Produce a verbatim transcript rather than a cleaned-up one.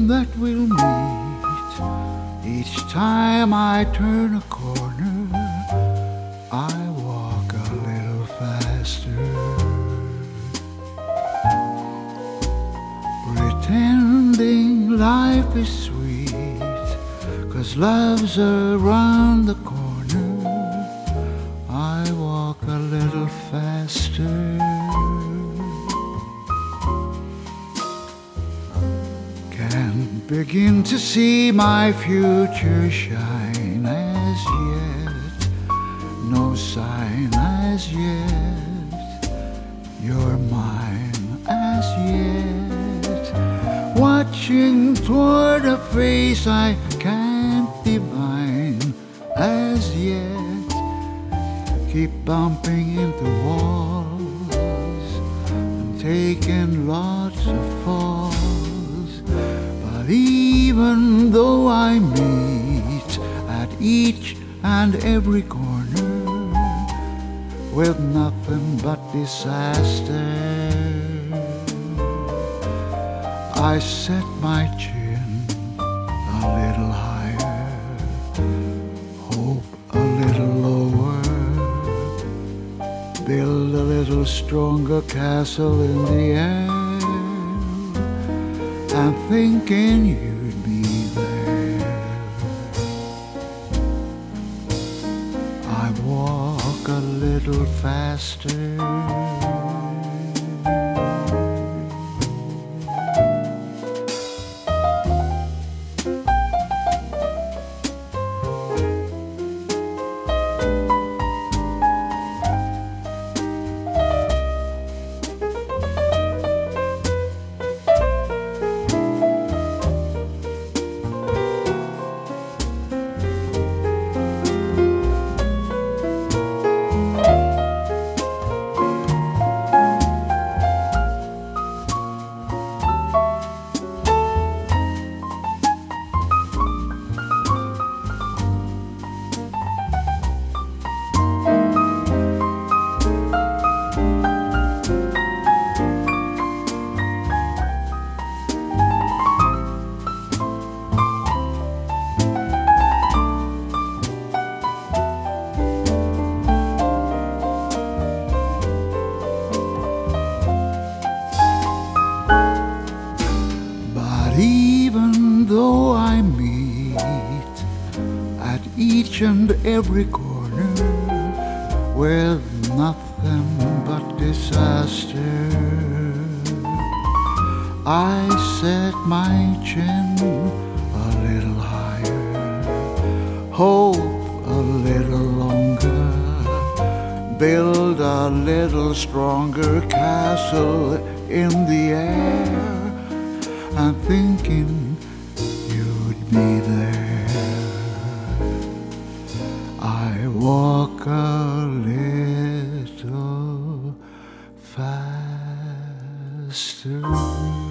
that we'll meet. Each time I turn a corner, I walk a little faster, pretending life is sweet, 'cause love's around the corner. I walk a little faster. Can't begin to see my future shine as yet, no sign as yet, you're mine as yet. Watching toward a face I can't divine as yet, keep bumping into walls and taking lots of falls. But even though I meet at each and every corner with nothing but disaster, I set my chin a little higher, hope a little lower, build a little stronger castle in the air, and thinking you'd be there. I walk a little faster. Even though I meet at each and every corner with nothing but disaster, I set my chin a little higher, hope a little longer, build a little stronger castle in the air, I'm thinking you'd be there. I walk a little faster.